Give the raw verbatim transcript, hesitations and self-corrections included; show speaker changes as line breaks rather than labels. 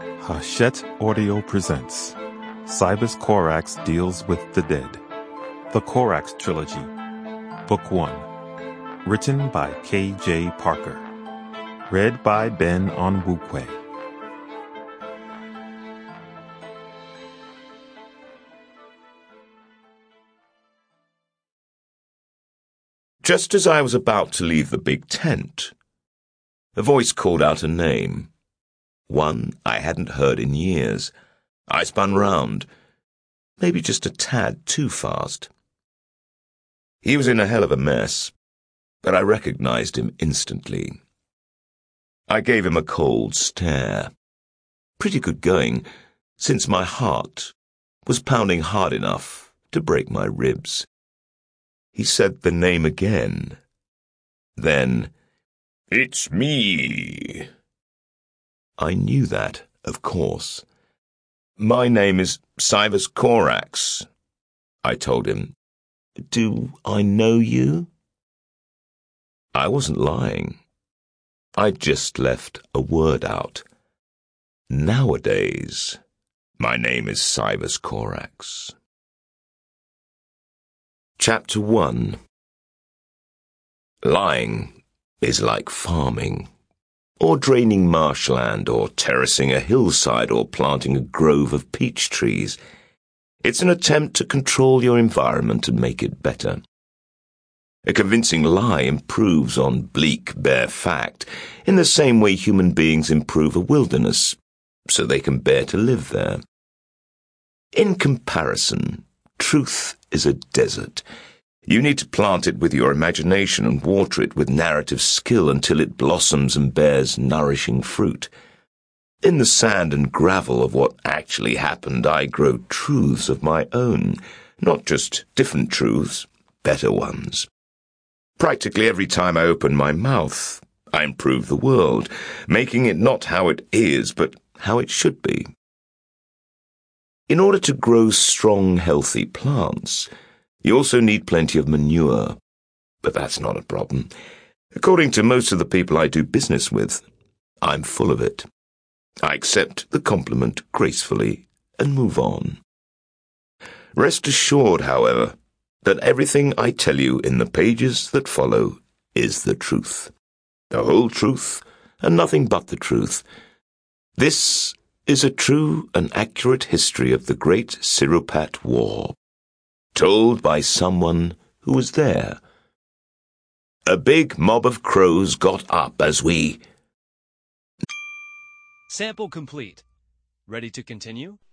Hachette Audio presents Cybus Corax Deals with the Dead. The Corax Trilogy. Book one. Written by K J Parker. Read by Ben Onwukwe.
Just as I was about to leave the big tent, a voice called out a name. One I hadn't heard in years. I spun round, maybe just a tad too fast. He was in a hell of a mess, but I recognized him instantly. I gave him a cold stare. Pretty good going, since my heart was pounding hard enough to break my ribs. He said the name again. Then, "It's me." I knew that, of course. "My name is Cybus Corax," I told him. "Do I know you?" I wasn't lying. I'd just left a word out. Nowadays, my name is Cybus Corax. Chapter one. Lying is like farming, or draining marshland, or terracing a hillside, or planting a grove of peach trees. It's an attempt to control your environment and make it better. A convincing lie improves on bleak, bare fact, in the same way human beings improve a wilderness, so they can bear to live there. In comparison, truth is a desert. You need to plant it with your imagination and water it with narrative skill until it blossoms and bears nourishing fruit. In the sand and gravel of what actually happened, I grow truths of my own, not just different truths, better ones. Practically every time I open my mouth, I improve the world, making it not how it is, but how it should be. In order to grow strong, healthy plants, you also need plenty of manure, but that's not a problem. According to most of the people I do business with, I'm full of it. I accept the compliment gracefully and move on. Rest assured, however, that everything I tell you in the pages that follow is the truth. The whole truth, and nothing but the truth. This is a true and accurate history of the Great Sirupat War, told by someone who was there. A big mob of crows got up as we...
Sample complete. Ready to continue?